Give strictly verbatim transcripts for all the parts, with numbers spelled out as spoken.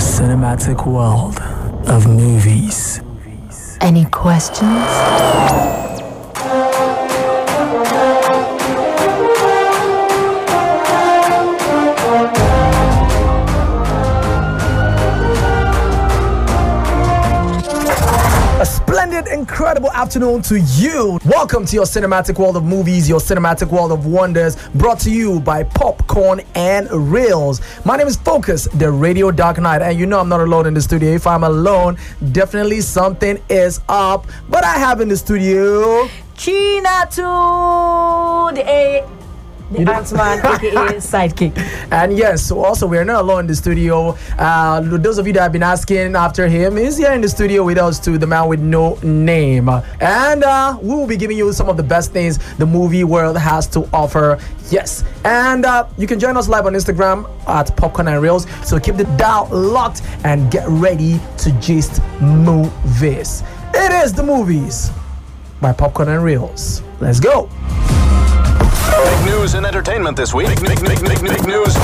cinematic world of movies. Any questions? A splendid, incredible afternoon to you. Welcome to your cinematic world of movies, your cinematic world of wonders, brought to you by Popcorn and Reels. My name is Focus, the Radio Dark Knight, and you know I'm not alone in the studio. If I'm alone, definitely something is up. But I have in the studio China to the A. The Ant-Man, aka Sidekick. And yes, so also we're not alone in the studio. Uh, those of you that have been asking after him, is here in the studio with us too, the man with no name. And uh, we will be giving you some of the best things the movie world has to offer. Yes, and uh, you can join us live on Instagram at Popcorn and Reels. So keep the dial locked and get ready to gist movies. It is the movies by Popcorn and Reels. Let's go. Big news and entertainment this week. Big, big, big, big, big news.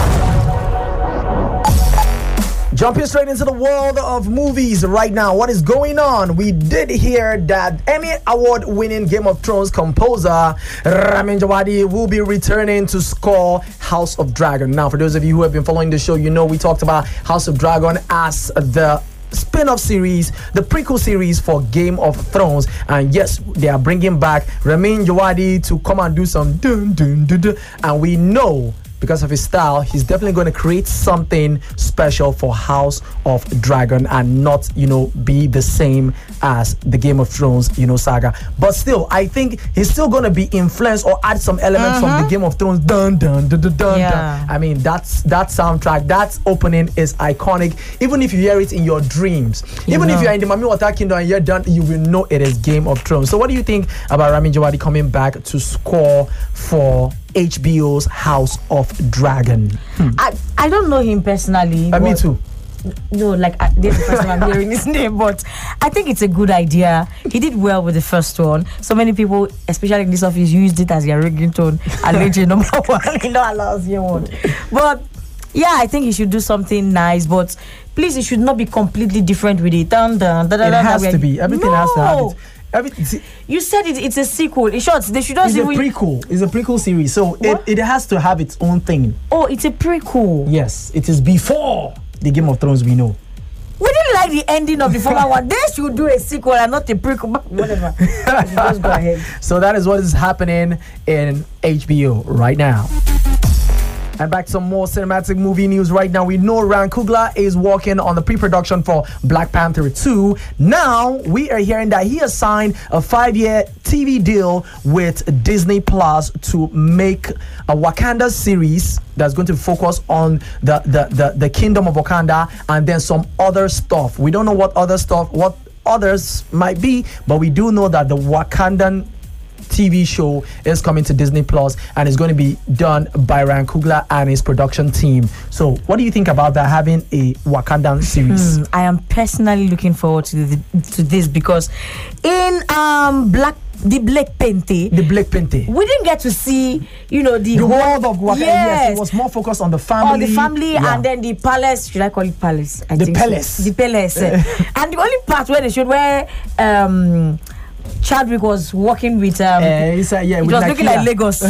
Jumping straight into the world of movies right now. What is going on? We did hear that Emmy Award-winning Game of Thrones composer Ramin Djawadi will be returning to score House of Dragon. Now, for those of you who have been following the show, you know we talked about House of Dragon as the spin-off series, the prequel series for Game of Thrones, and yes, they are bringing back Ramin Djawadi to come and do some dun dun dun dun, and we know because of his style, he's definitely going to create something special for House of Dragon and not, you know, be the same as the Game of Thrones, you know, saga. But still, I think he's still going to be influenced or add some elements mm-hmm. from the Game of Thrones. Dun dun dun dun dun. Yeah. dun. I mean, that's that soundtrack, that opening is iconic. Even if you hear it in your dreams, you even know. if you're in the Mami Water Kingdom and you're done, you will know it is Game of Thrones. So, what do you think about Ramin Djawadi coming back to score for H B O's House of Dragon? Hmm. I, I don't know him personally. Uh, me too. No, like I, this is the first time I'm hearing his name, but I think it's a good idea. He did well with the first one. So many people, especially in this office, used it as their ringtone. Alleged number one, it not allows you one. But yeah, I think he should do something nice. But please, it should not be completely different with it. Dun, dun, dun, dun, it dun, has dun, to be. Everything no. has to have it. Every, you said it, it's a sequel. In short, they should not It's a even... prequel. It's a prequel series. So it, it has to have its own thing. Oh, it's a prequel. Yes, it is before the Game of Thrones we know. We didn't like the ending of the former one. They should do a sequel and not a prequel. But whatever. Just go ahead. So that is what is happening in H B O right now. And back to some more cinematic movie news right now. We know Ryan Coogler is working on the pre-production for Black Panther two. Now, we are hearing that he has signed a five-year T V deal with Disney Plus to make a Wakanda series that's going to focus on the, the, the, the kingdom of Wakanda and then some other stuff. We don't know what other stuff, what others might be, but we do know that the Wakandan T V show is coming to Disney Plus and is going to be done by Ryan Coogler and his production team. So, what do you think about that, having a Wakandan series? Hmm, I am personally looking forward to the, to this because in um Black the Black Panther, the Black Panther, we didn't get to see, you know, the, the whole, world of Wakanda. Yes. yes, it was more focused on the family, on the family, yeah. and then the palace. Should I call it palace? I the think palace, so. the palace. And the only part where they showed where um. Chadwick was working with um uh, it's, uh, yeah, it with was Nakia. looking like Lagos.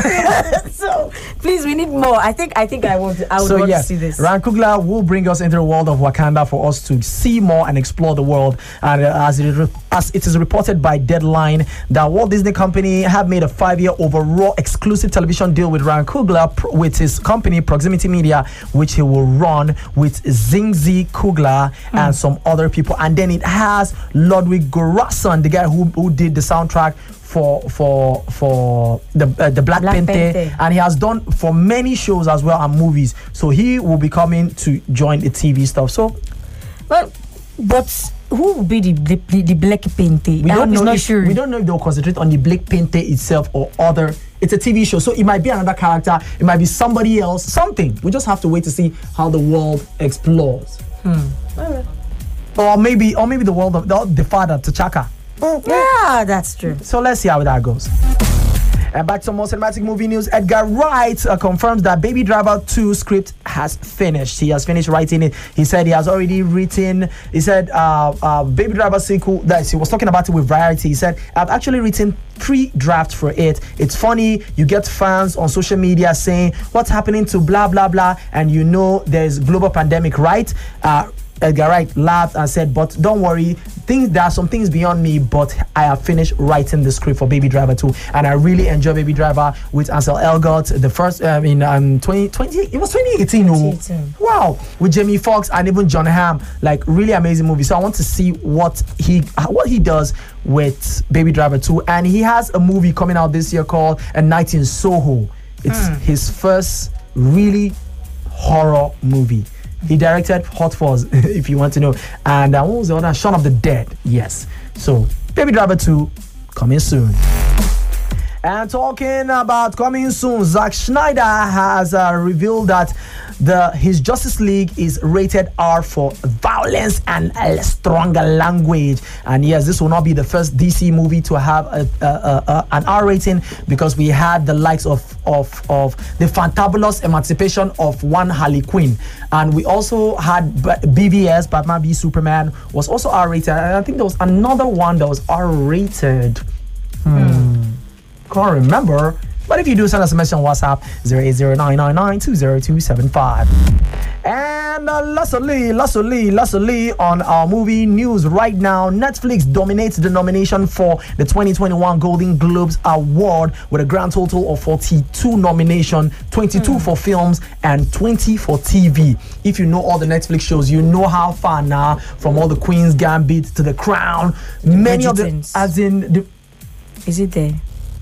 So please, we need more. I think I think I want I would so, want yes, to see this. Ryan Coogler will bring us into the world of Wakanda for us to see more and explore the world. And uh, as it re- as it is reported by Deadline, that Walt Disney Company have made a five-year overall exclusive television deal with Ryan Coogler pr- with his company Proximity Media, which he will run with Zingzi Coogler mm. and some other people. And then it has Ludwig Göransson, the guy who who did the soundtrack for for for the uh, the Black, Black Panther, Panther, and he has done for many shows as well and movies. So he will be coming to join the T V stuff. So, well, but who will be the the, the Black Panther? We don't know. Not If, sure. We don't know if they'll concentrate on the Black Panther itself or other. It's a T V show, so it might be another character. It might be somebody else. Something. We just have to wait to see how the world explores. Hmm. All right. Or maybe, or maybe the world of the, the father T'Chaka. Yeah, that's true. So let's see how that goes. And back to more cinematic movie news. Edgar Wright uh, confirms that Baby Driver two script has finished. He has finished writing it. He said he has already written. He said uh, uh, Baby Driver sequel. That he was talking about it with Variety. He said I've actually written three drafts for it. It's funny. You get fans on social media saying what's happening to blah blah blah, and you know there's global pandemic, right? Uh, Edgar Wright laughed and said, but don't worry, things there are some things beyond me, but I have finished writing the script for Baby Driver two, and I really enjoy Baby Driver with Ansel Elgort. The first um, in um twenty twenty, it was twenty eighteen. twenty eighteen. Oh, wow, with Jamie Foxx and even John Hamm, like really amazing movie. So I want to see what he what he does with Baby Driver two, and he has a movie coming out this year called A Night in Soho. It's mm. his first really horror movie. He directed Hot Fuzz, if you want to know. And uh, what was the other? Shaun of the Dead. Yes. So, Baby Driver two, coming soon. And talking about coming soon, Zack Snyder has uh, revealed that the his Justice League is rated R for violence and a stronger language. And yes, this will not be the first D C movie to have a, a, a, a, an R rating, because we had the likes of, of, of the fantabulous emancipation of one Harley Quinn. And we also had B V S, Batman v Superman, was also R rated. And I think there was another one that was R rated. Hmm. Hmm. Can't remember, but if you do, send us a message on WhatsApp zero eight zero nine nine nine two zero two seven five. And uh, lastly, lastly, lastly, on our movie news right now, Netflix dominates the nomination for the twenty twenty-one Golden Globes Award with a grand total of forty-two nominations, twenty-two mm. for films and twenty for T V. If you know all the Netflix shows, you know how far now, from all the Queen's Gambit to The Crown, many of the, as in the, is it there?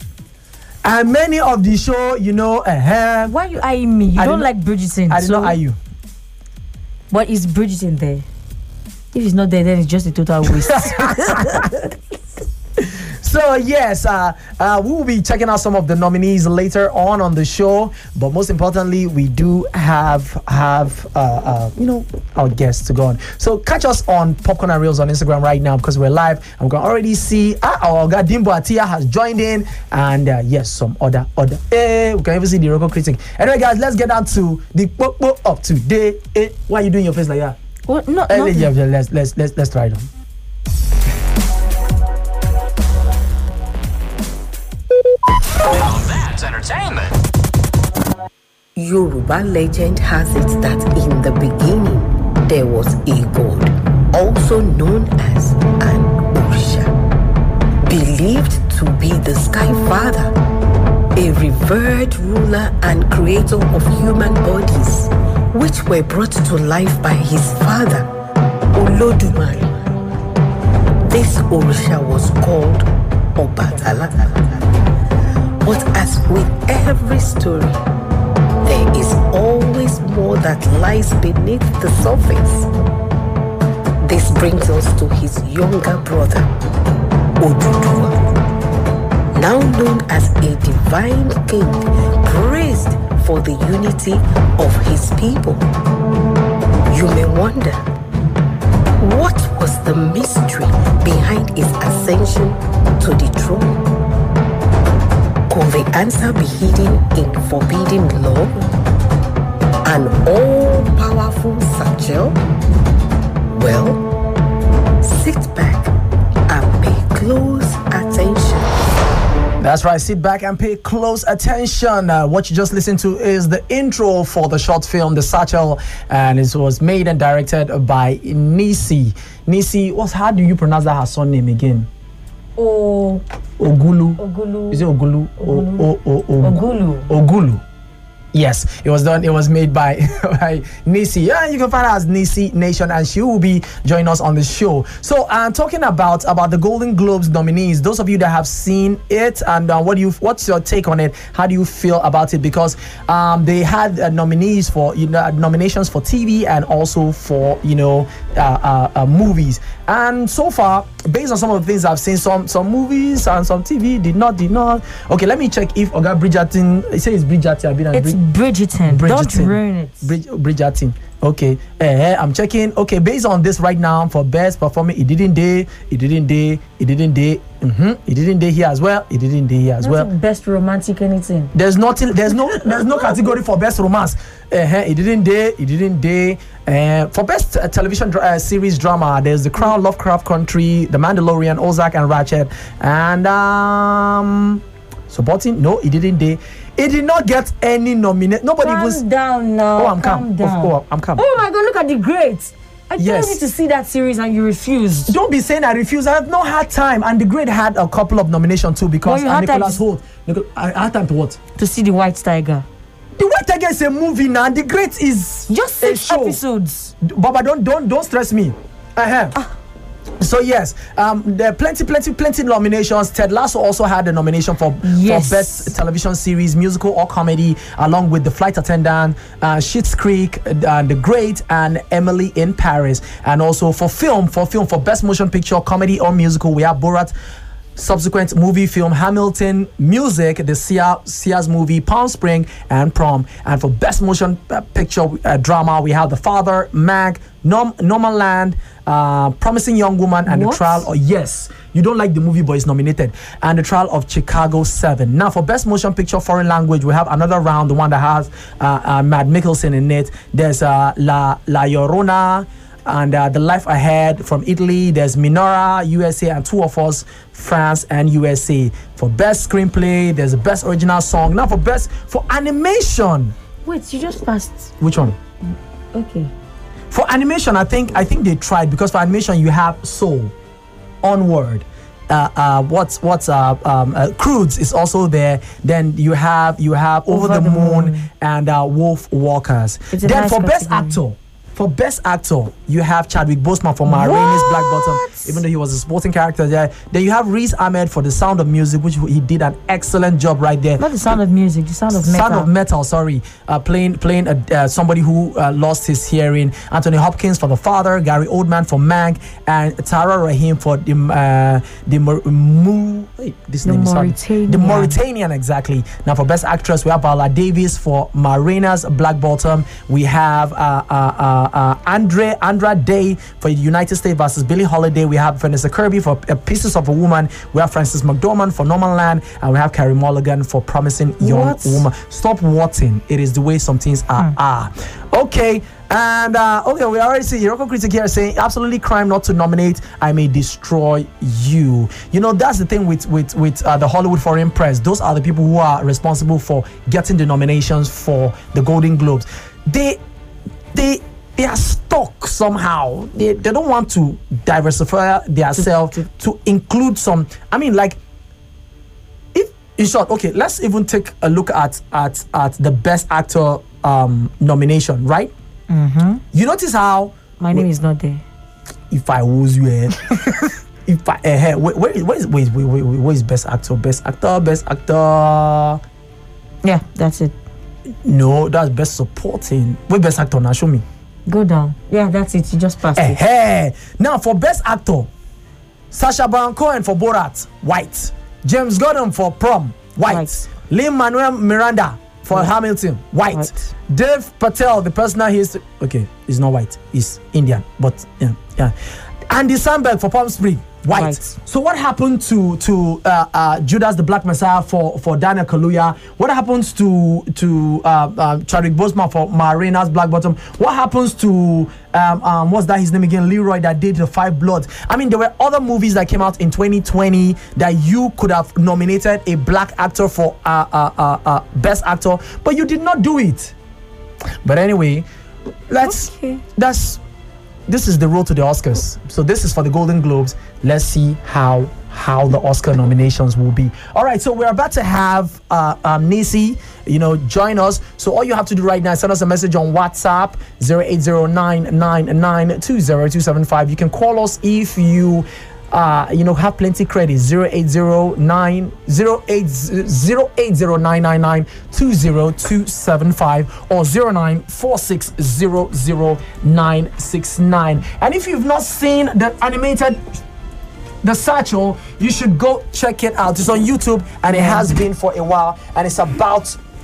And many of the show, you know, uh, why you eyeing me? You I don't like Bridgerton. I did so not eye you. But is Bridgerton there? If it's not there, then it's just a total waste. So yes, uh, uh, we will be checking out some of the nominees later on on the show. But most importantly, we do have have uh, uh, you know, our guests to go on. So catch us on Popcorn and Reels on Instagram right now, because we're live. I'm going to already see ah, our guy Dimbo Atia has joined in, and uh, yes, some other other. Eh, we can even see the Roko critic. Anyway, guys, let's get down to the Popo of today. Eh, why are you doing your face like that? What? No, eh, yeah, yeah, let's let's let's let's try it on. Now that's entertainment. Yoruba legend has it that in the beginning there was a god, also known as an Orisha, believed to be the Sky Father, a revered ruler and creator of human bodies, which were brought to life by his father, Olodumare. This Orisha was called Obatala. But as with every story, there is always more that lies beneath the surface. This brings us to his younger brother, Oduduwa, now known as a divine king, praised for the unity of his people. You may wonder, what was the mystery behind his ascension to the throne? Could the answer be hidden in forbidden love? An all-powerful Sachel? Well, sit back and pay close attention. That's right, sit back and pay close attention. Uh, what you just listened to is the intro for the short film, The Satchel, and it was made and directed by Nisi. Nisi, what's, how do you pronounce that her son name again? Oh, Ogulu. Ogulu. Is it Ogulu? Ogulu. O, o, o, o, Ogulu. Ogulu. Yes, it was done. It was made by, by Nisi. Yeah, you can find her as Nisi Nation, and she will be joining us on the show. So, uh, talking about about the Golden Globes nominees, those of you that have seen it, and uh, what do you, what's your take on it? How do you feel about it? Because um, they had uh, nominees for, you know, nominations for T V and also for, you know, uh, uh, uh, movies. And so far, based on some of the things I've seen, some some movies and some T V did not did not. Okay, let me check if Oga Bridgerton. It says Bridgerton. It's Bridgerton. Bridgerton. Don't ruin it. Brid- Bridgerton. Okay, uh, I'm checking. Okay, based on this right now for best performing, it didn't day, it didn't day, it didn't day. Mm-hmm. It didn't day here as well. It didn't day here as That's well. Best romantic anything. There's nothing. There's no. There's no category for best romance. Uh, it didn't day. It didn't day. Uh, for best uh, television dra- uh, series drama, there's The Crown, Lovecraft Country, The Mandalorian, Ozark and Ratchet, and um, supporting. No, it didn't day. It did not get any nomination. Nobody Calm was. down now. Oh, I'm calm calm. down. Oh, oh, I'm calm. Oh my God! Look at the greats. I Yes. told you to see that series and you refused. Don't be saying I refuse. I have not had time. And The Great had a couple of nominations too because Well, you uh, had time Nicholas to- Holt. Nichol- I, I had time to what? To see the White Tiger. The White Tiger is a movie now. And The Great is Just a six show. episodes. Baba, don't don't don't stress me. Uh-huh. Ah. So yes, um, there are plenty, plenty, plenty nominations. Ted Lasso also had a nomination for, Yes. for best television series, musical or comedy, along with The Flight Attendant, uh, Schitt's Creek, uh, The Great, and Emily in Paris. And also for film, for film, for best motion picture, comedy or musical, we have Borat. Subsequent movie, film, Hamilton, music, the Sia Sia's movie, Palm Spring, and Prom. And for best motion uh, picture uh, drama, we have The Father, Mag, Norm, Normal Land, uh, Promising Young Woman, and What? The Trial. Oh yes, you don't like the movie, but it's nominated. And The Trial of Chicago Seven. Now for best motion picture, foreign language, we have another round, the one that has uh, uh, Matt Mikkelsen in it. There's uh, La La Llorona. And uh, The Life Ahead from Italy. There's Minora, U S A, and Two of Us, France and U S A. For best screenplay, there's the best original song. Now for best for animation. Wait, you just passed. Which one? Okay. For animation, I think I think they tried because for animation you have Soul, Onward. Uh, uh, what's what's uh, um, uh, Croods is also there. Then you have you have Over, the, the Moon, Moon. and uh, Wolf Walkers. It's a Then nice for best category. actor. For best actor, you have Chadwick Boseman for Ma Rainey's Black Bottom, even though he was a supporting character there. Then you have Riz Ahmed for The Sound of Music, which he did an excellent job right there. Not the Sound of Music, the Sound of Metal. Sound of Metal, sorry, uh, playing playing a, uh, somebody who uh, lost his hearing. Anthony Hopkins for The Father, Gary Oldman for Mank, and Tara Rahim for the uh, the Mor- Mu- wait, this The name is hard. Mauritanian. The Mauritanian, exactly. Now for Best Actress, we have Viola Davis for Marina's Black Bottom. We have uh, uh, uh, uh, Andre Andra Day for United States versus Billie Holiday. We have Vanessa Kirby for uh, Pieces of a Woman. We have Frances McDormand for Normal Land, and we have Carey Mulligan for Promising Young What? Woman. Stop watching. It is the way some things are. are. Okay. And uh, okay, we already see Iroko Critic here saying absolutely crime not to nominate. I may destroy you. You know, that's the thing with with with uh, the Hollywood Foreign Press. Those are the people who are responsible for getting the nominations for the Golden Globes. They they they are stuck somehow. They they don't want to diversify themselves to, to include some. I mean, like. If in short, okay, let's even take a look at at at the Best Actor um, nomination, right? Mm-hmm. You notice how My name is not there. if I was you, eh, if I eh, where, where, is- where is wait, wait, wait, wait, where is best actor, best actor, best actor? Yeah, that's it. No, that's best supporting. Wait, best actor now, show me. Go down. Yeah, that's it. You just passed Eh, it. eh. Now for best actor, Sacha Baron Cohen for Borat, white. James Gordon for Prom, white. White. Lin-Manuel Miranda for White. Hamilton, white. White. Dave Patel, the personal history. Okay, he's not white. He's Indian, but yeah, yeah. Andy Samberg for Palm Spring, white. White. So what happened to to uh, uh, Judas the Black Messiah for for Daniel Kaluuya? What happens to to uh, uh, Chadwick Boseman for Marina's Black Bottom? What happens to um, um, what's that his name again? Leroy that did the Five Bloods. I mean, there were other movies that came out in twenty twenty that you could have nominated a black actor for uh, uh, uh, uh, best actor, but you did not do it. But anyway, let's Okay. that's this is the road to the Oscars. So this is for the Golden Globes. Let's see how how the Oscar nominations will be. All right, so we're about to have uh, um, Nisi, you know, join us. So all you have to do right now is send us a message on WhatsApp zero eight zero nine nine nine two zero two seven five. You can call us if you. Uh, you know, have plenty credit. zero eight zero nine zero eight zero eight zero nine nine nine two zero two seven five or zero nine four six zero zero nine six nine. And if you've not seen the animated The Satchel, you should go check it out. It's on YouTube and it has been for a while, and it's about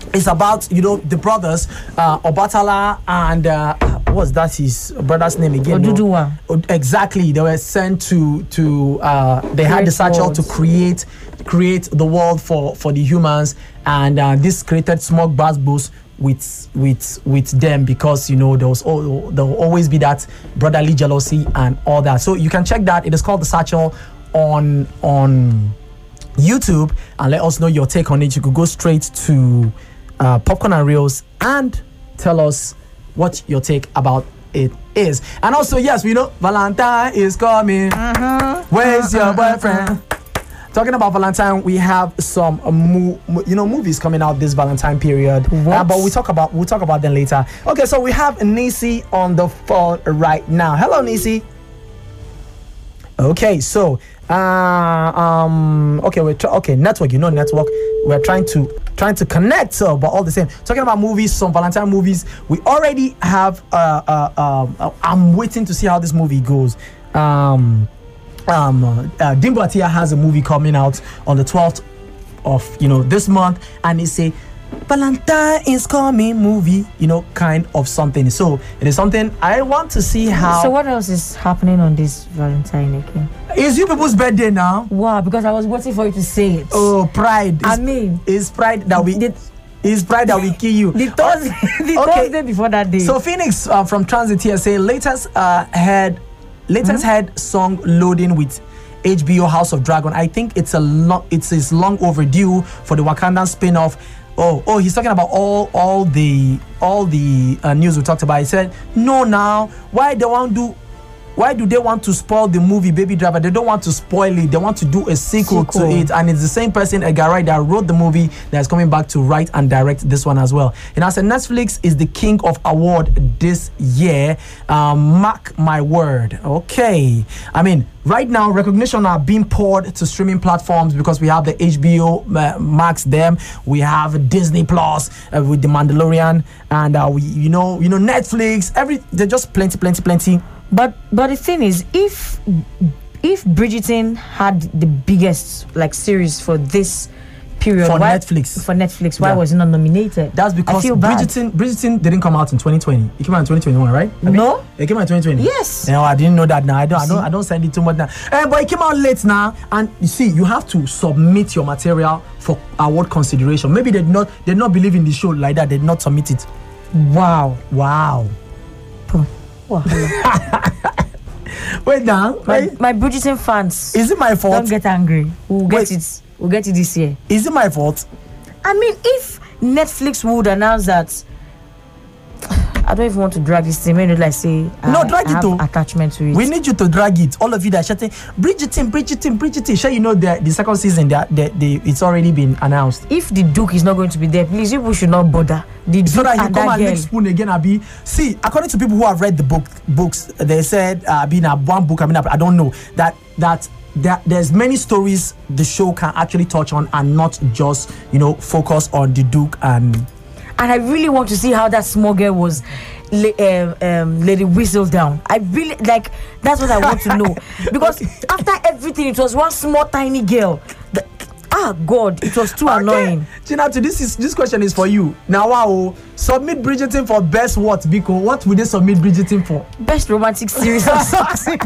it's about, you know, the brothers, uh, Obatala and uh, what's that his brother's name again? Oduduwa. No? Exactly. They were sent to to uh, they had Create the satchel worlds. to create create the world for for the humans, and uh, this created smog basbos with with with them, because you know there was all, there will always be that brotherly jealousy and all that. So you can check that. It is called The Satchel on on YouTube, and let us know your take on it. You could go straight to uh, Popcorn and Reels and tell us what your take about it is. And also, yes, we know Valentine is coming. Uh-huh. Where's your boyfriend? Talking about Valentine, we have some uh, mo- mo- you know movies coming out this Valentine period. What? Uh, but we talk about we'll talk about them later. Okay, so we have Nisi on the phone right now. Hello, Nisi. Okay, so uh, um, okay, we're tr- okay network. You know network. We're trying to trying to connect, so but all the same. Talking about movies, some Valentine movies. We already have. Uh, uh, um, uh, I'm waiting to see how this movie goes. Um. Um, uh, Dimbo Atia has a movie coming out on the twelfth of you know this month, and it's a Valentine is coming movie, you know, kind of something. So it is something I want to see how. So what else is happening on this Valentine again? It's you people's birthday now. Wow, because I was waiting for you to say it. Oh, pride! It's, I mean, it's pride that we. the, It's pride that we kill you. the Thursday, the Okay. Thursday before that day. So Phoenix uh, from Transit here say latest uh, head latest Mm-hmm. head song loading with H B O House of Dragon. I think it's a long it's is long overdue for the Wakandan spin-off. Oh, oh, he's talking about all all the all the uh, news we talked about. He said, no, now why they want do why do they want to spoil the movie Baby Driver? They don't want to spoil it. They want to do a sequel, Sequel. to it, and it's the same person, Edgar Wright, that wrote the movie that is coming back to write and direct this one as well. And I said Netflix is the king of award this year. Um, mark my word. Okay, I mean right now recognition are being poured to streaming platforms because we have the H B O uh, Max, them we have Disney Plus uh, with the Mandalorian, and uh, we you know you know Netflix. Every they're just plenty, plenty, plenty. But but the thing is, if if Bridgerton had the biggest like series for this period For why, Netflix. for Netflix, why Yeah. was it not nominated? That's I because feel bad. Bridgerton Bridgerton didn't come out in twenty twenty. It came out in twenty twenty-one, right? I mean, No. it came out in twenty twenty. Yes. No, I didn't know that now. I don't I don't See? I don't send it too much now. Eh, but it came out late now, and you see, you have to submit your material for award consideration. Maybe they did not they did not believe in the show like that. They did not submit it. Wow. Wow. Wow. Wait now. my, Wait. my Bridgerton fans, Is it my don't fault? get angry. We'll get Wait. it. We'll get it this year. Is it my fault? I mean, if Netflix would announce that, I don't even want to drag this thing. Maybe like say, No, I, drag I it have though. attachment to it. We need you to drag it. All of you that are shouting, Bridgerton, Bridgerton, Bridgerton. Sure, you know the the second season that the, the, it's already been announced. If the Duke is not going to be there, please, people should not bother. The Duke So that he and come that and girl. lick spoon again, Abi. See, according to people who have read the book books, they said uh being a one book, I mean I don't know that that there, there's many stories the show can actually touch on and not just, you know, focus on the Duke and And I really want to see how that small girl was la- um, um, Lady Whistledown. I really like that's what I want to know. Because after everything, it was one small tiny girl. The, ah God, it was too annoying. Chinatu, this is this question is for you. Now wow, submit Bridgerton for best what? Biko, what would they submit Bridgerton for? Best romantic series or something.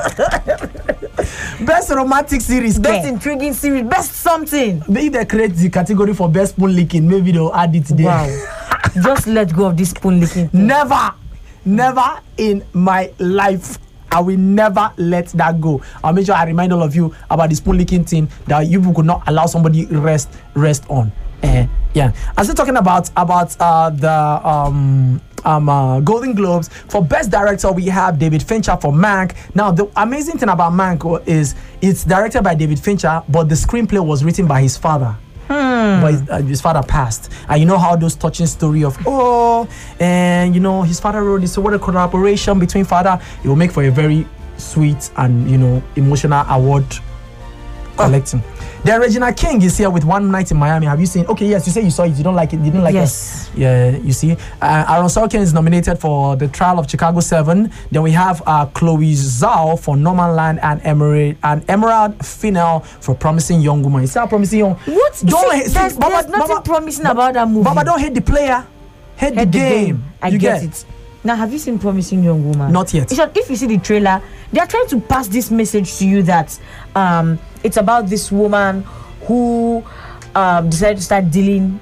Best romantic series. Best Yeah. intriguing series. Best something. Maybe they create the category for best spoon licking, maybe they'll add it there. Wow. Just let go of this spoon licking thing. Never, never in my life. I will never let that go. I'll make sure I remind all of you about the spoon licking thing that you could not allow somebody rest rest on. Uh, yeah. I'm still talking about about uh, the um um uh, Golden Globes for Best Director. We have David Fincher for Mank. Now the amazing thing about Mank is it's directed by David Fincher, but the screenplay was written by his father. But his, uh, his father passed, and you know how those touching story of oh, and you know his father wrote this. So what a collaboration between father, it will make for a very sweet and you know emotional award collecting. Then Regina King is here with One Night in Miami. Have you seen? Okay, yes, you say you saw it. You don't like it. You didn't like Yes. it. Yeah, you see. Uh, Aaron Sorkin is nominated for The Trial of Chicago seven. Then we have uh, Chloe Zhao for Norman Land and Emerald and Emerald Fennell for Promising Young Woman. You see how Promising Young? What? Don't See, hate- see, there's, Baba- there's nothing Baba- promising about that movie. Baba, don't hate the player. Hate, Hate the, game. I you get, it. Now, have you seen Promising Young Woman? Not yet. In short, if you see the trailer, they are trying to pass this message to you that um, it's about this woman who um, decided to start dealing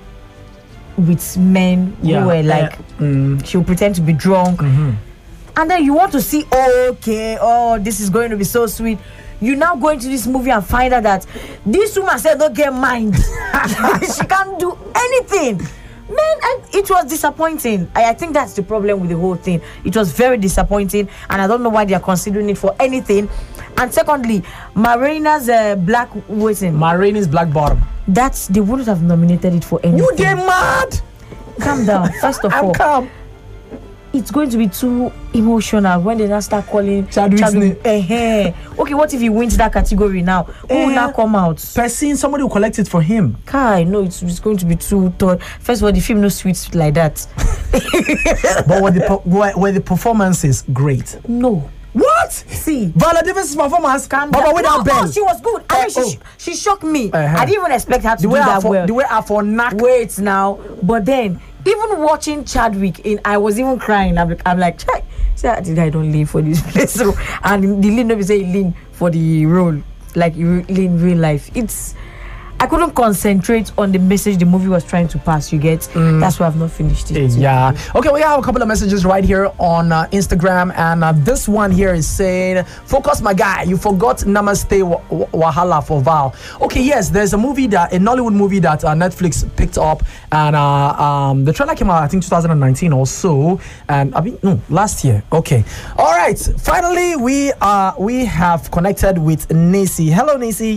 with men Yeah, who were like, uh, mm. she'll pretend to be drunk. Mhm. And then you want to see, oh, okay, oh, this is going to be so sweet. You now go into this movie and find out that this woman said, don't get mind. She can't do anything. Man, and it was disappointing. I, I think that's the problem with the whole thing. It was very disappointing, and I don't know why they are considering it for anything. And secondly, Marina's uh, Black Waiting. Marini's Black Bottom. That's they wouldn't have nominated it for anything. You get mad? Calm down. First of I'm all, calm. it's going to be too emotional when they now start calling Chadwick's name. eh, okay, what if he wins that category now? Who will Eh. now come out? Person, somebody will collect it for him. Kai, no, it's, it's going to be too tough. First of all, the film no sweet like that. But were the, per- were, were the performances great? No. What? See. Viola Davis' performance, Calm Baba down. without no, bell. oh, she was good. I Eh, mean, she, oh. she shocked me. Uh-huh. I didn't even expect her to The do way I that for, well. the way I for knack. Wait now, but then even watching Chadwick in, I was even crying. I'm like, I'm like, Chai, see, I think I don't live for this place. So, and the lean never say lean for the role, like you in real life. It's, I couldn't concentrate on the message the movie was trying to pass. You get? That's why I've not finished it. Yeah. Okay, we have a couple of messages right here on uh, Instagram, and uh, this one here is saying, "Focus, my guy. You forgot Namaste wa- wa- Wahala for Val." Okay, yes, there's a movie that a Nollywood movie that uh, Netflix picked up, and uh, um, the trailer came out I think two thousand nineteen or so, and I mean no last year. Okay, all right. Finally, we uh we have connected with Nisi. Hello, Nisi.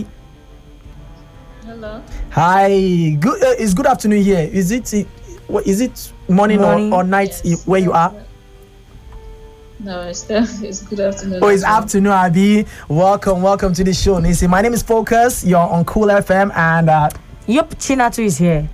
Hello. Hi. Good. Uh, it's good afternoon here. Is it? Uh, what is it? Morning, Morning. Or, or night Yes. i- where you are? No, it's still it's good afternoon. Oh, it's as well. afternoon, Abby. Welcome, welcome to the show, Nisi. My name is Focus. You're on Cool F M, and uh, Yup, Chinatu is here.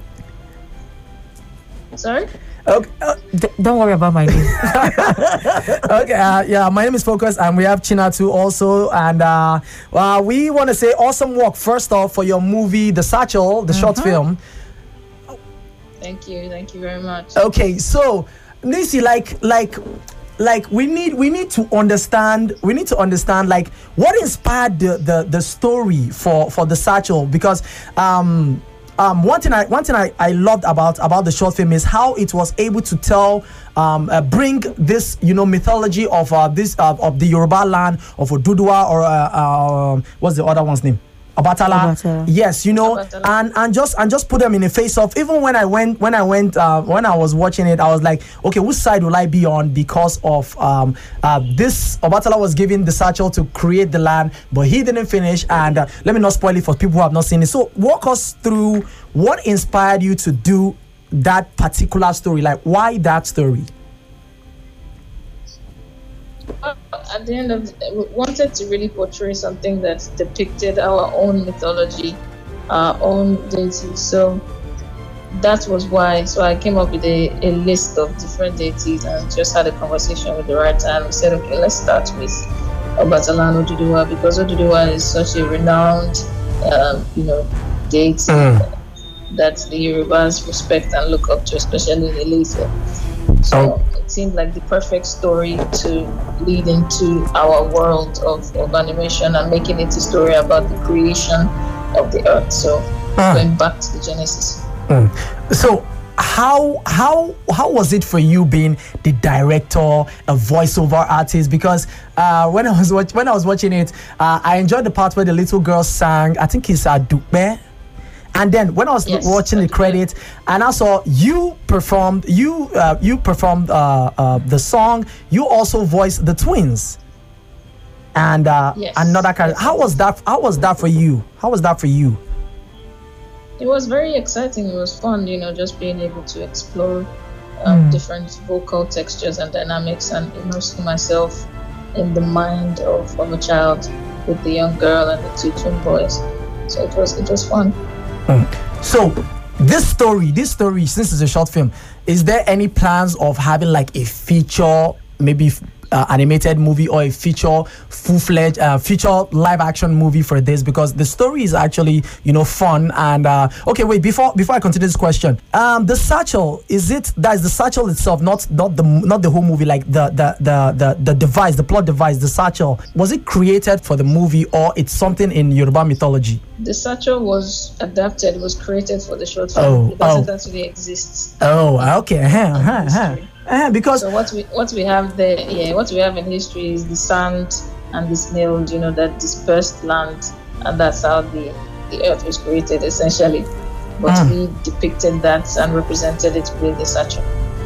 Sorry. okay, uh, D- don't worry about my name. okay, uh, yeah. My name is Focus, and we have Chinatu also, and uh, uh, we want to say awesome work first off for your movie, The Satchel, the short film. Thank you. Thank you very much. Okay, so Nisi, like, like. Like we need we need to understand we need to understand like what inspired the the, the story for for the Satchel, because um um one thing I one thing I, I loved about about the short film is how it was able to tell um uh, bring this you know mythology of uh, this uh, of the Yoruba land of Oduduwa or uh, uh, what's the other one's name? Obatala. Obatala. Yes, you know, Obatala. and and just and just put them in a face off. Even when I went when I went uh, when I was watching it, I was like, okay, which side will I be on? Because of um uh, this Obatala was given the Satchel to create the land, but he didn't finish. And uh, let me not spoil it for people who have not seen it. So walk us through what inspired you to do that particular story. Like, why that story? At the end of, we wanted to really portray something that depicted our own mythology, our own deities. So that was why. So I came up with a, a list of different deities and just had a conversation with the writer, and we said, okay, let's start with Obatala and Oduduwa, because Oduduwa is such a renowned, um, you know, deity that the Yorubas respect and look up to, especially in Ilese. So it seemed like the perfect story to lead into our world of, of animation and making it a story about the creation of the earth. So going back to the Genesis. So how how how was it for you being the director, a voiceover artist? Because uh, when I was watch- when I was watching it, uh, I enjoyed the part where the little girl sang. I think it's Adupe. And then when I was Yes, watching the Adupe. credits, and I saw you performed you uh, you performed uh, uh, the song. You also voiced the twins. And uh, Yes. another character. How was that? How was that for you? How was that for you? It was very exciting. It was fun, you know, just being able to explore um, different vocal textures and dynamics and immersing myself in the mind of, of a child. with the young girl and the two twin boys. So it was it was fun. So this story, this story, since it's a short film, is there any plans of having like a feature, maybe uh, animated movie, or a feature full-fledged uh, feature live action movie for this? Because the story is actually, you know, fun. And uh, okay, wait, before before I continue this question, um, the satchel, is it that is the satchel itself, not not the not the whole movie, like the the the the, the device, the plot device, the satchel, was it created for the movie, or it's something in Yoruba mythology? The satchel was adapted, was created for the short film. Oh, it doesn't oh. actually exist. Oh, okay, uh-huh, uh-huh, uh-huh. Uh, because So what we what we have there, yeah, what we have in history is the sand and the snails, you know, that dispersed land, and that's how the the earth was created essentially. But Mm. we depicted that and represented it with the satchel.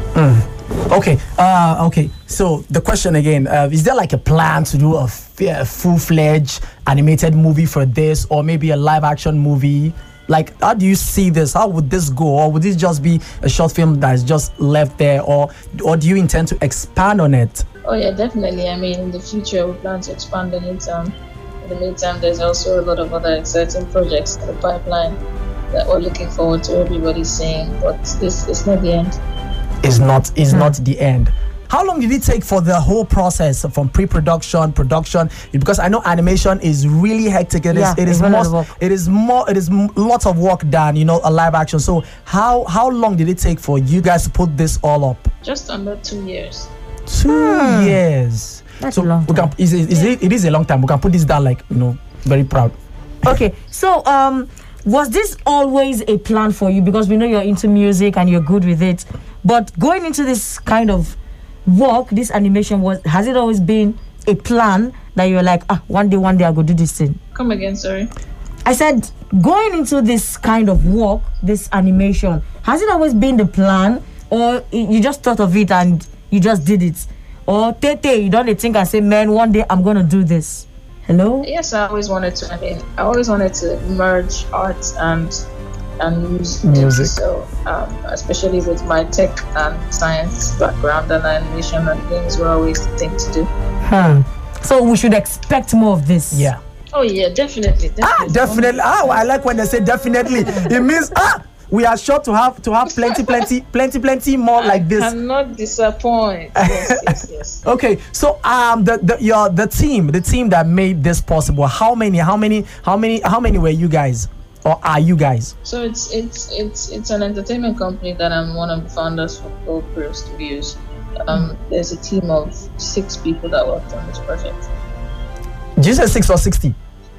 Okay, uh, okay. So the question again: uh, is there like a plan to do a, f- a full-fledged animated movie for this, or maybe a live-action movie? Like, how do you see this? How would this go, or would this just be a short film that's just left there, or or do you intend to expand on it? Oh yeah, definitely. I mean, in the future we plan to expand on it. Um, in the meantime, there's also a lot of other exciting projects in the pipeline that we're looking forward to everybody seeing. But this is not the end. Is not is not the end. How long did it take for the whole process from pre-production, production? Because I know animation is really hectic. It is Yeah, it it's is a lot more of work. it is more it is m- lots of work done, you know, a live action. So how how long did it take for you guys to put this all up? Just under two years. Two years. That's so a long we can, time. is, it- is it, it is a long time. We can put this down like, you know, very proud. Okay, so um, was this always a plan for you? Because we know you're into music and you're good with it. But going into this kind of work, this animation, was has it always been a plan that you're like, ah, one day, one day I go do this thing? Come again, sorry. I said, going into this kind of work, this animation, has it always been the plan, or y- you just thought of it and you just did it? Or Tete, you don't think and say, man, one day I'm gonna do this? Hello? Yes, I always wanted to. I mean, I always wanted to merge art and and music. Music. So, um, especially with my tech and science background and animation and things, were always the thing to do. Hmm. So we should expect more of this. Yeah. Oh yeah, definitely. definitely. Ah, definitely. Ah, I like when they say definitely. It means ah, we are sure to have to have plenty, plenty, plenty, plenty more like this. Cannot disappoint. Yes, yes, yes. Okay, so um, the the your the team, the team that made this possible. How many? How many? How many? How many were you guys, or are you guys? So it's it's it's it's an entertainment company that I'm one of the founders for Gold Pearl Studios. Um, there's a team of six people that worked on this project. Did you say six or sixty?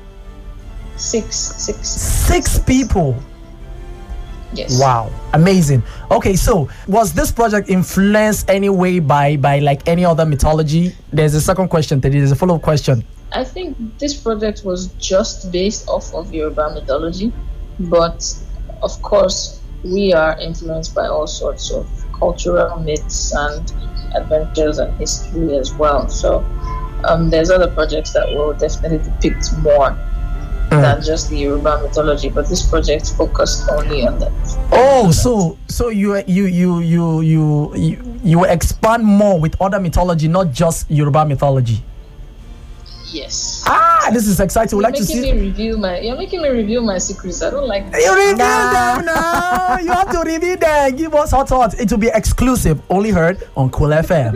Six, six. Six people. Yes. Wow, amazing. Okay, so was this project influenced any way by by like any other mythology? There's a second question. There is a follow-up question. I think this project was just based off of Yoruba mythology, but of course we are influenced by all sorts of cultural myths and adventures and history as well. So um, there's other projects that will definitely depict more than just the Yoruba mythology, but this project focused only on that. Oh, so so you you you you you you, you expand more with other mythology, not just Yoruba mythology. Yes. Ah, this is exciting. We'd You're like to making see. me review my. You're making me review my secrets. I don't like. This. You reveal them now. You have to reveal them. Give us hot thoughts. It will be exclusive. Only heard on Cool F M.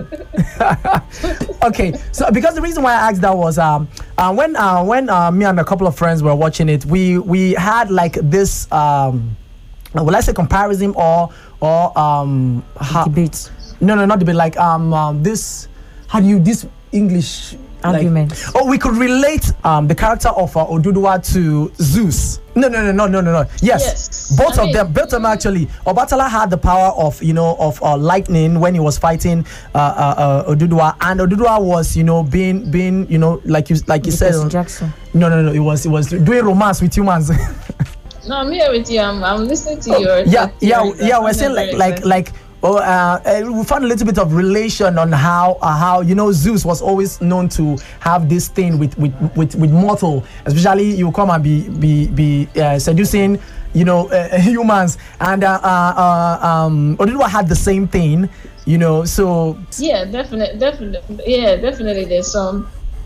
Okay, so because the reason why I asked that was um uh, when uh, when uh, me and a couple of friends were watching it, we we had like this um will I say comparison or or um ha- Debates. no no not debate like um, um this how do you this English like- Arguments. oh, we could relate um the character of uh, Oduduwa to Zeus. No, no, no, no, no, no, no. Yes, Yes. both I of mean- them. Both of them actually. Obatala had the power of you know of uh, lightning when he was fighting uh, uh, uh, Oduduwa, and Oduduwa was you know being being you know like you like you said. Percy Jackson. No, no, no. It was it was doing romance with humans. No, I'm here with you. I'm, I'm listening to your. yeah, yeah, theories. yeah. I'm We're saying very like like excited. like. Oh, uh, uh, we found a little bit of relation on how uh, how you know Zeus was always known to have this thing with with with, with mortal, especially you come and be be be uh, seducing you know uh, humans, and uh, uh, uh, um, Oduduwa had the same thing, you know. So Yeah, definitely, definitely. Yeah, definitely. There's some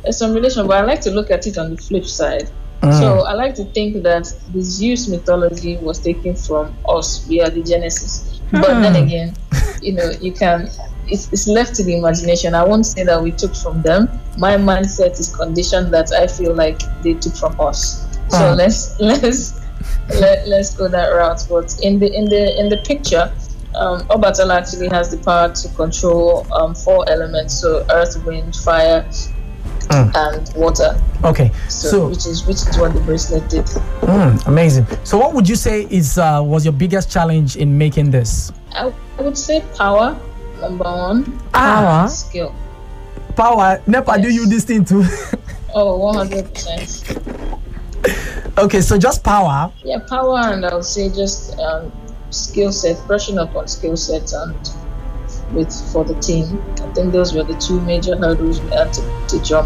there's some relation, but I like to look at it on the flip side. So I like to think that the Zeus mythology was taken from us. We are the Genesis. But then again, you know, you can, it's, it's left to the imagination. I won't say that we took from them. My mindset is conditioned that I feel like they took from us. So Uh. let's let's let, let's go that route. But in the in the in the picture, um, Obatala actually has the power to control um, four elements: so earth, wind, fire, and water. Okay, So, so, which is which is what the bracelet did. mm, amazing. So, what would you say is uh, was your biggest challenge in making this? I, I would say power, number one. Power? Skill. Power, Nepa, do you this thing too? Oh, one hundred percent. Okay, so just power. Yeah, power, and I would say just um, skill set, brushing up on skill sets, and with for the team. I think those were the two major hurdles we had to, to jump.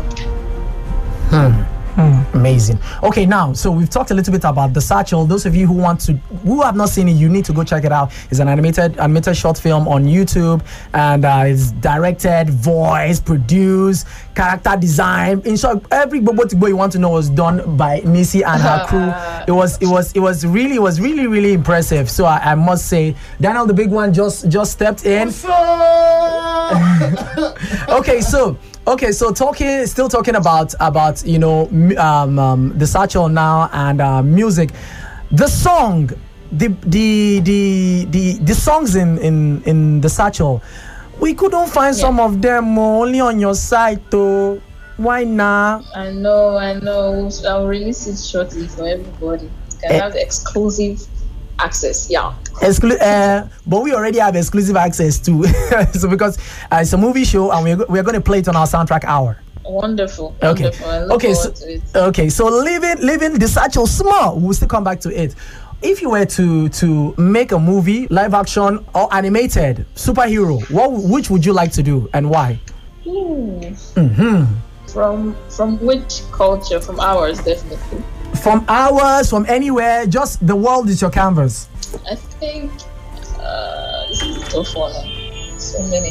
Amazing. Okay, now, so we've talked a little bit about the satchel. Those of you who want to, who have not seen it, you need to go check it out. It's an animated animated short film on YouTube, and uh, it's directed, voiced, produced, character design. In short, every Bobo Tigbo you want to know was done by Missy and her crew. It was, it was, it was really, it was really, really impressive. So I, I must say, Daniel, the big one, just just stepped in. Okay, so. Okay, so talking, still talking about about you know m- um, um, the satchel now and uh, music, the song, the the the the, the songs in, in in the satchel, we couldn't find some of them only on your site though. Why not? I know, I know. I'll release it shortly for everybody. You can Eh. have exclusive access. Yeah. Exclu- uh, but we already have exclusive access to so because uh, it's a movie show and we're, we're going to play it on our soundtrack hour. Wonderful. Okay. Wonderful. I look Okay. So, forward to it. okay. So leaving leaving the satchel small, we'll still come back to it. If you were to to make a movie, live action or animated superhero, what which would you like to do and why? Ooh. Mm-hmm. From from which culture? From ours, definitely. From ours, from anywhere, just the world is your canvas. I think uh, this is a tough one. So many.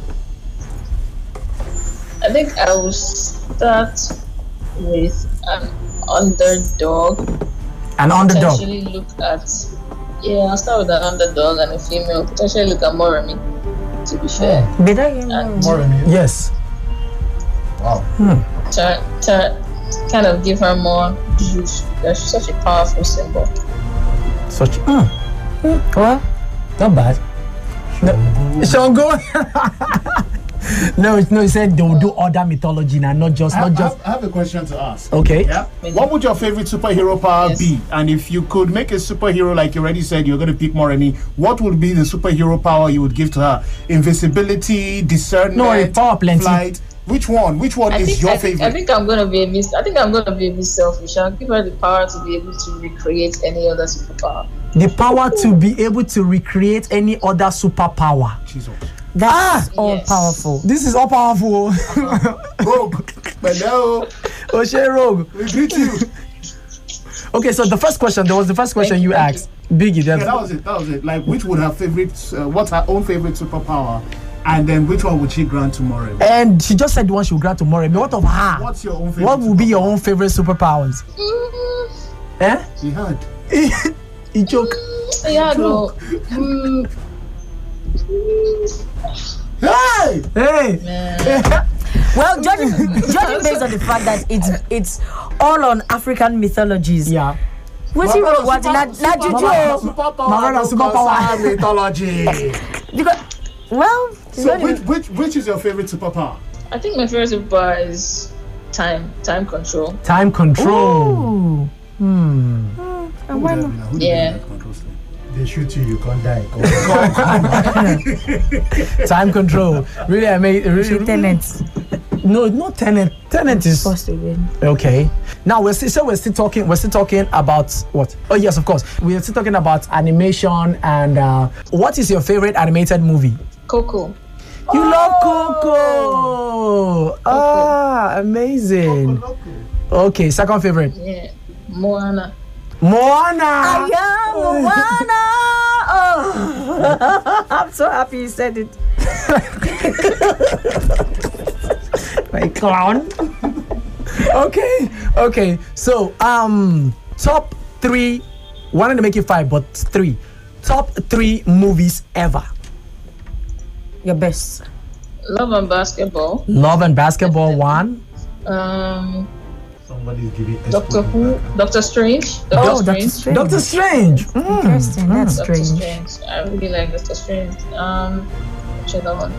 I think I will start with an underdog. An underdog. Potentially look at yeah. I'll start with an underdog and a female. Potentially look at Moremi. To be fair, Better you and Yes. Wow. to, to kind of give her more juice. She's such a powerful symbol. Such. Mm. What? Not bad. No. Shango. no, it's no. He said they will do other mythology now, not just, I, not I just. have, I have a question to ask. Okay. Yeah. What would your favorite superhero power Yes. be? And if you could make a superhero, like you already said, you're going to pick Moremi, what would be the superhero power you would give to her? Invisibility, discernment, No, a power plenty. flight. Which one? Which one I is think, your I, think, favorite? I think I'm gonna be a miss. I think I'm gonna be a bit selfish. I'll give her the power to be able to recreate any other superpower. The power to be able to recreate any other superpower. Jesus. That's all Yes. powerful. This is all powerful. Rogue. Hello. Oshe Rogue. We greet you. Okay, so the first question, there was the first question Thank you you, thank asked. Biggie, Yeah, that's that was it. That was it. Like, which would her favorite? Uh, what's her own favorite superpower? And then which one would she grant to Moremi? and she just said the one she would grant to Moremi. What of her? What's your own favorite? What would be your superpower? own favorite superpowers? Mm, Eh? She had. He joke. yeah, no. Mm, Hey! Hey! man. Well, judging judging based on the fact that it's it's all on African mythologies. Yeah. What's he wrote? What? Not not juju. Superpower. My brother, superpower. Mythology. Because well, it's So not which even- which which is your favorite superpower? I think my favorite superpower is time, time control. Time control. Ooh. Hmm. And why not? Yeah. They shoot you, you can't die. Time control. Really amazing. Really, Tenants. no, not tenant. Tenant is First again. okay. Now we're still so we're still talking. We're still talking about what? Oh yes, of course. We're still talking about animation and uh, what is your favorite animated movie? Coco. You love Coco. Ah, amazing. Okay, second favorite. Yeah. Moana. Moana. I am Moana. Oh, I'm so happy you said it. My clown. Okay, okay. So, um, top three. Wanted to make it five, but three. Top three movies ever. Your best. Love and Basketball. Love and Basketball one. Um, Somebody's giving Doctor Who. Doctor Strange. Doctor Oh, Strange. Doctor Strange. Doctor Strange. Mm. Interesting. That's Doctor strange. Strange. I really like Doctor Strange. Um, which other one?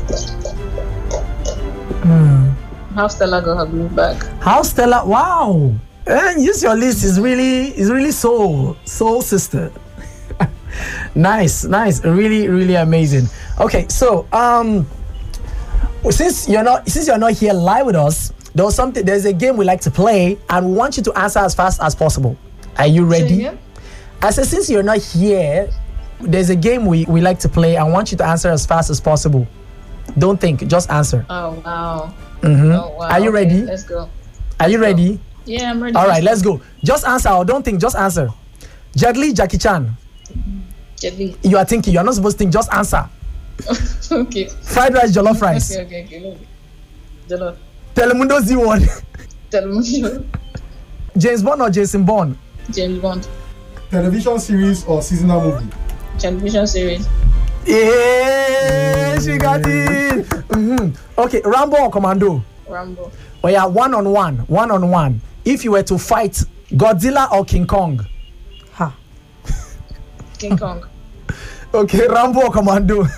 Mm. How Stella got her groove back. How Stella? Wow. And use your list is really is really soul soul sister. Nice, nice, really, really amazing. Okay, so um, since you're not since you're not here live with us, there was something. There's a game we like to play, and we want you to answer as fast as possible. Are you Say ready? again? I said, since you're not here, there's a game we, we like to play. I want you to answer as fast as possible. Don't think, just answer. Oh wow. Mhm. Oh wow. Are you Okay, ready? Let's go. Are you ready? Yeah, I'm ready. All right, let's go. Just answer or don't think, just answer. Jet Li, Jackie Chan. Jet Li. You are thinking, you're not supposed to think, just answer. Okay. Fried rice, jollof rice. Okay, okay, okay. Look. Jollof. Telemundo Z one. Television. James Bond or Jason Bond? James Bond. Television series or seasonal movie? Television series. Yeah, she got it. Mhm. Okay, Rambo or Commando? Rambo. Oh yeah, one on one, one on one. If you were to fight Godzilla or King Kong? Ha. King Kong. Okay, Rambo or Commando?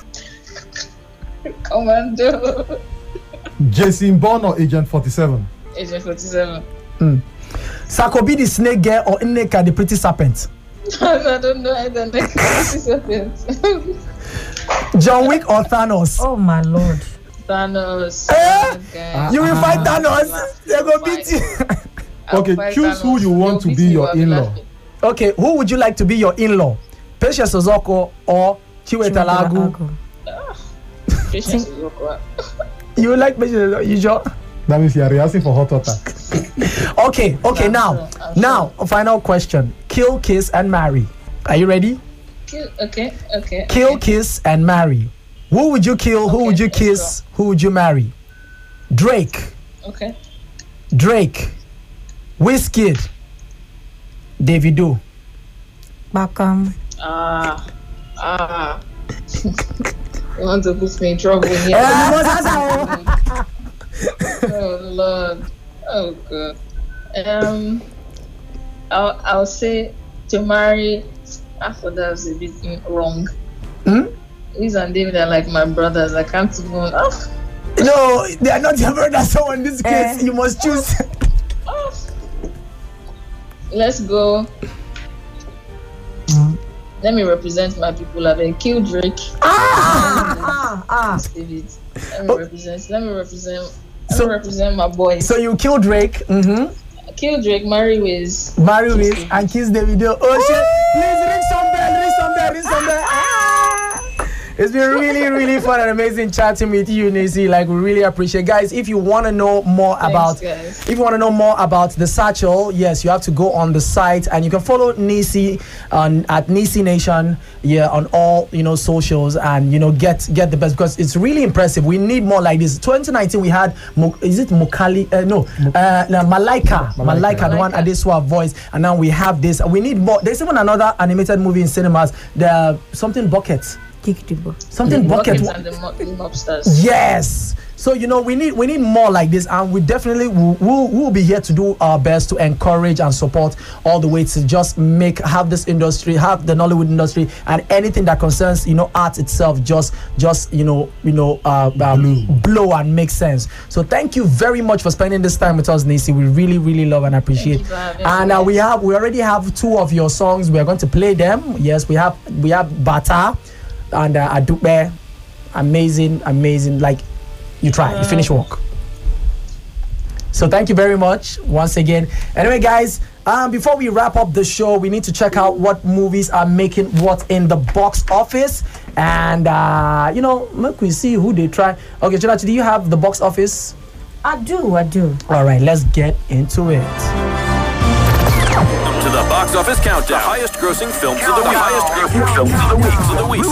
Commando. Jason Bourne or Agent forty-seven? Agent forty-seven. Sakobi the snake girl or Nneka the pretty serpent? I don't know either. John Wick or Thanos? Oh my lord. Thanos. Eh? Okay. You will fight Thanos. Thanos. They go beat you. I'll Okay, fight choose who Thanos. you want They'll to beat be you, your I'll be in-law. laughing. Okay, who would you like to be your in-law? Patience Ozoko or Chiwetalagu? Chiwetalagu. Patience is awkward. You like Patience? You sure? That means you are rehearsing for hot water. Okay, okay. I'm now, sure, I'm now, a final question: kill, kiss, and marry. Are you ready? Kill- Okay, okay. Kill, okay. kiss, and marry. Who would you kill? Who Okay, would you let's kiss? Who would you marry? Drake, Okay. Drake, Wizkid, Davido. Bakam. Ah, ah. You want to put me in trouble here? Eh, you must answer. Oh Lord. Oh God. Um, I'll I'll say to marry. After that was a bit mm, wrong. Hmm? Liz and David are like my brothers. I can't even. Oh, No, they are not your brother. So in this case, Eh. you must choose. oh. Let's go. Let me represent my people. I been kill Drake. Ah, ah. David. Let me Oh. represent. Let me represent. Let So- me represent my boys. So you kill Drake, mm-hmm. Kill Drake. Marry Wiz. marry Kiss Wiz, David. and kiss Davido. Oh shit! Please ring some bell, ring some bell, ring some bell. Ah! It's been really, really fun and amazing chatting with you, Nisi. Like, we really appreciate, guys. If you want to know more Thanks, about, guys. if you want to know more about the satchel, yes, you have to go on the site and you can follow Nisi on at Nisi Nation, yeah, on all you know socials, and you know get get the best, because it's really impressive. We need more like this. twenty nineteen we had Mo- is it Mokali? Uh, no, uh, no, Malaika, Malaika, the one Malaika. Adeswa voice, and now we have this. We need more. There's even another animated movie in cinemas. The something bucket. Kick the ball. Something bucket. Buckets and the mo- the mobsters. Yes. So you know we need we need more like this, and we definitely will will will be here to do our best to encourage and support all the way to just make have this industry, have the Nollywood industry, and anything that concerns you know art itself just just you know you know uh, um, blow and make sense. So thank you very much for spending this time with us, Nisi. We really really love and appreciate. you for having And me. uh, we have we already have two of your songs. We are going to play them. Yes, we have we have Bata and uh, Adupe. Amazing, amazing. Like you try, you finish work. So thank you very much once again. Anyway, guys, um, before we wrap up the show, we need to check out what movies are making what in the box office, and uh, you know, make we see who they try. Okay, Jonathan, do you have the box office? I do, I do. All right, let's get into it. To the box office countdown. The highest grossing films of the week. Highest grossing films of the week. Of the week.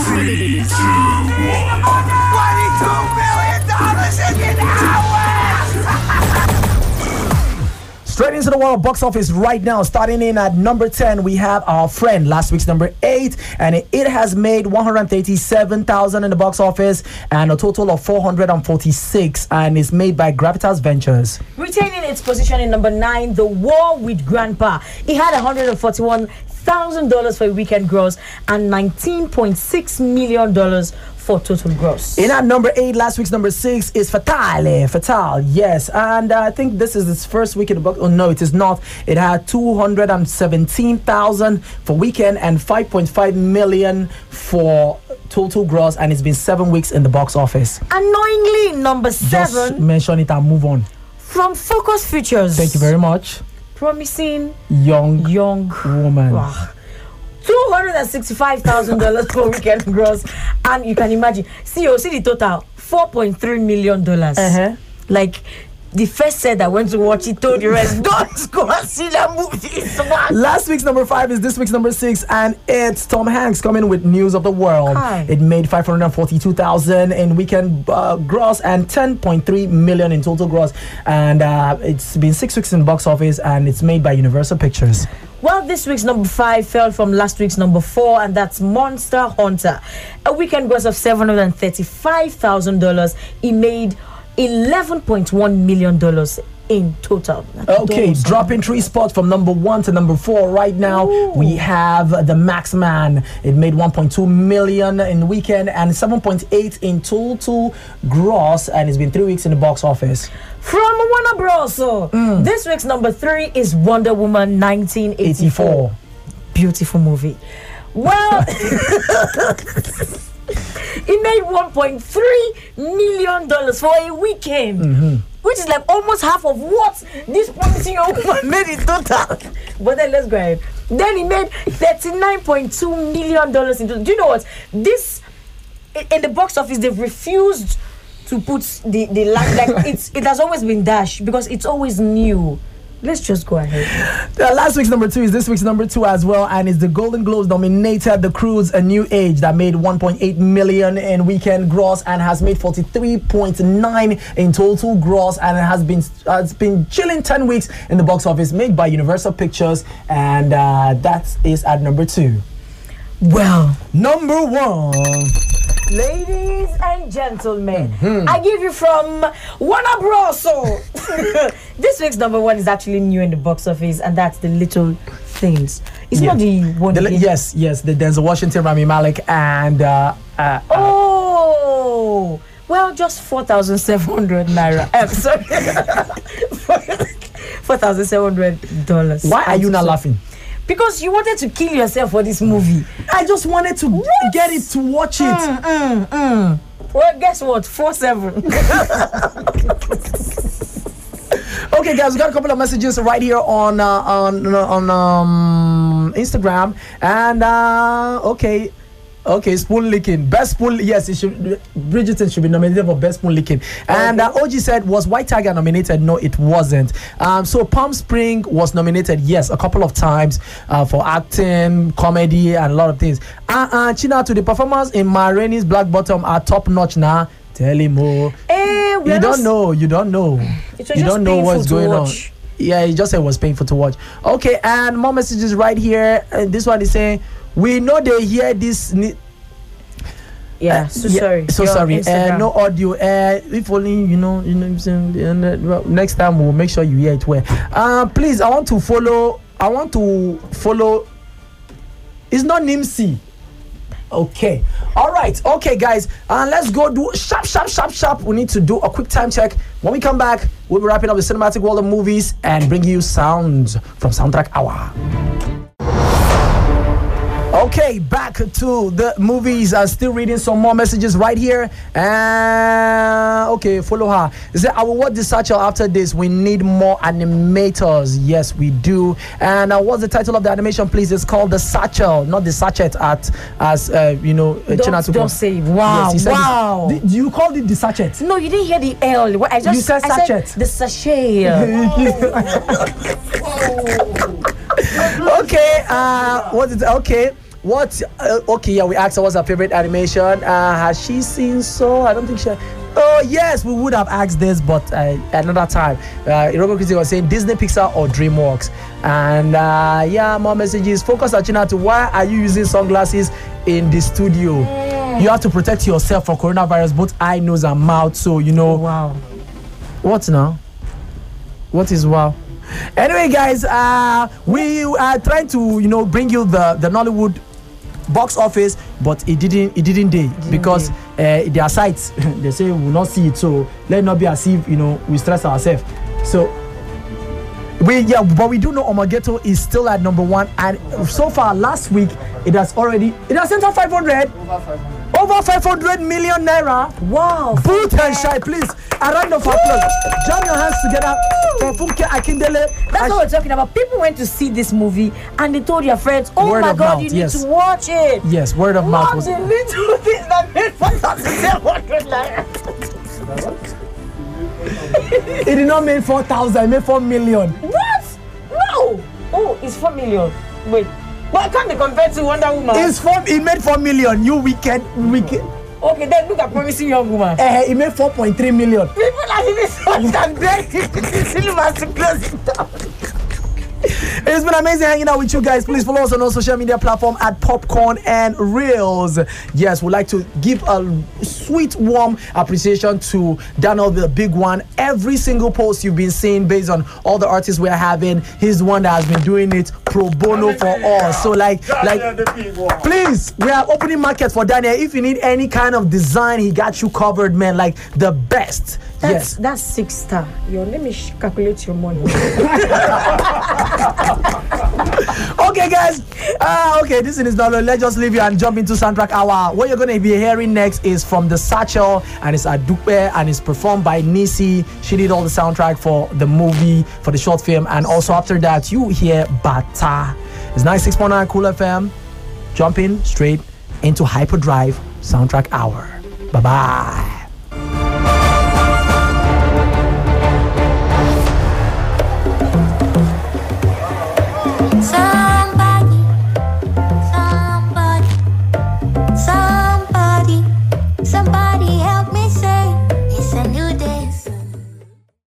twenty-two million dollars in an hour! Straight into the world box office right now. Starting in at number ten, we have Our Friend, last week's number eight, and it, it has made one hundred thirty-seven thousand in the box office and a total of four hundred forty-six, and is made by Gravitas Ventures. Retaining its position in number nine, The War with Grandpa. It had one hundred forty-one thousand dollars for a weekend gross and nineteen point six million dollars for total gross. In at number eight, last week's number six is Fatale. Fatale, yes. And uh, I think this is its first week in the box. Oh, no, it is not. It had two hundred seventeen thousand for weekend and five point five million for total gross, and it's been seven weeks in the box office. Annoyingly, number Just seven. mention it and move on. From Focus Features. Thank you very much. Promising Young, young woman. Wow. two hundred sixty-five thousand dollars for weekend gross, and you can imagine. See, you see the total four point three million dollars. Uh-huh. Like the first set that went to watch it told the rest, don't go and see that movie. It's one. Last week's number five is this week's number six, and it's Tom Hanks coming with News of the World. Hi. It made five hundred forty-two thousand in weekend uh, gross and ten point three million in total gross, and uh, it's been six weeks in the box office, and it's made by Universal Pictures. Well, this week's number five fell from last week's number four, and that's Monster Hunter. A weekend gross of seven hundred thirty-five thousand dollars. It made eleven point one million dollars in total. That's Okay, dollars. dropping three spots from number one to number four right now. Ooh. We have The Max Man. It made one point two million in the weekend and seven point eight in total gross, and it's been three weeks in the box office. From Warner Bros. Mm. This week's number three is Wonder Woman nineteen eighty-four. Beautiful movie. Well, it made one point three million dollars for a weekend, Mm-hmm. which is like almost half of what this promising young woman made in total. But then let's go ahead. Then he made thirty-nine point two million dollars in total. Do you know what? This, in in the box office, they've refused to put the the la- like it's it has always been dash because it's always new. Let's just go ahead. Uh, last week's number two is this week's number two as well, and it's the Golden Globes nominated The Cruise A New Age, that made one point eight million in weekend gross and has made forty-three point nine in total gross, and it has been has been chilling ten weeks in the box office, made by Universal Pictures, and uh, that is at number two. Well, Number one. ladies and gentlemen, I give you from Warner Bros. This week's number one is actually new in the box office, and that's The Little Things. It's Yeah. not the one. The, again. yes, yes, the Denzel Washington, Rami Malek, and uh, uh, uh, Oh, well, just four thousand seven hundred naira. I'm sorry, four thousand seven hundred dollars. why are you not laughing? Because you wanted to kill yourself for this movie. I just wanted to get it to watch it. Mm, mm, mm. Well, guess what? Four seven. Okay, guys, we got a couple of messages right here on uh, on on um, Instagram, and uh, okay. Okay, spoon licking. Best spoon, yes, it should. Bridgerton should be nominated for best spoon licking. And uh, O G said, was White Tiger nominated? No, it wasn't. Um, so Palm Spring was nominated, yes, a couple of times uh, for acting, comedy, and a lot of things. Uh, uh, China, to the performance in Ma Rainey's Black Bottom are top notch now. Tell him more. Eh, we You are don't not- know. You don't know. It was You just don't know painful what's to going watch. on. Yeah, he just said it was painful to watch. Okay, and more messages right here. Uh, this one is saying, we know they hear this. Ni- Yeah, uh, so yeah, sorry. So You're on sorry. Uh, Instagram. no audio. Uh, if only you know. You know what I'm saying. And, uh, well, next time we'll make sure you hear it well. Uh, please, I want to follow. I want to follow. It's not Nimsi. Okay. All right. Okay, guys. Uh, let's go do sharp, sharp, sharp, sharp. We need to do a quick time check. When we come back, we'll be wrapping up the cinematic world of movies and bring you sounds from Soundtrack Hour. Okay, back to the movies. I'm still reading some more messages right here. Uh, okay, follow her. Is that I will watch the satchel after this. We need more animators. Yes, we do. And uh, what's the title of the animation, please? It's called The Satchel, not The Sachet at, as, uh, you know, uh, Don't, Chinatu- don't say wow, Yes, he said wow. it. You called it The Sachet. No, you didn't hear the L. What I just You said I sachet. the sachet. Okay, uh, what is okay? what? Uh, okay, yeah, we asked her what's her favorite animation. Uh, has she seen so? I don't think she. Oh yes, we would have asked this, but uh, another time. Uh, Iroko Christie was saying Disney, Pixar, or DreamWorks. And uh, yeah, more messages. Focus Achina to why are you using sunglasses in the studio? Mm. You have to protect yourself from coronavirus, both eye, nose, and mouth. So you know. Wow. What now? What is wow? Anyway, guys, uh, we are trying to you know bring you the the Nollywood box office, but it didn't it didn't day because uh, their sites they say we will not see it, so let it not be as if you know we stress ourselves. So we yeah, but we do know Omageto is still at number one, and so far last week it has already it has sent out five hundred over five hundred million naira. Wow. Boot and shy, please. A round of applause. Jam your hands together for Funke Akindele. That's what we're talking about. People went to see this movie and they told their friends, oh word my of God, mouth, you need yes. to watch it. Yes, word of mouth was. What the little things that made five thousand seven hundred naira. It did not make four thousand, it made four million. What? No. Oh, it's four million. Wait. But can't they compare to Wonder Woman? It's four, it made four million. You wicked, wicked. Okay, then look at Promising Young Woman. Uh, it made four point three million. People are even so and begging cinemas to close it down. It's been amazing hanging out with you guys. Please follow us on all social media platforms at Popcorn and Reels. Yes, we'd like to give a sweet, warm appreciation to Daniel, the big one. Every single post you've been seeing based on all the artists we're having, he's the one that has been doing it pro bono for us. So like, like, please, we are opening market for Daniel. If you need any kind of design, he got you covered, man. Like the best. That's, yes. That's six star. Yo, let me sh- calculate your money. Okay, guys. Uh, okay, this is Nolo. Let's just leave you and jump into soundtrack hour. What you're gonna be hearing next is from the Satchel, and it's Adupe, and it's performed by Nisi. She did all the soundtrack for the movie, for the short film, and also after that, you hear Bata. It's ninety-six point nine Cool F M. Jumping straight into Hyperdrive soundtrack hour. Bye bye.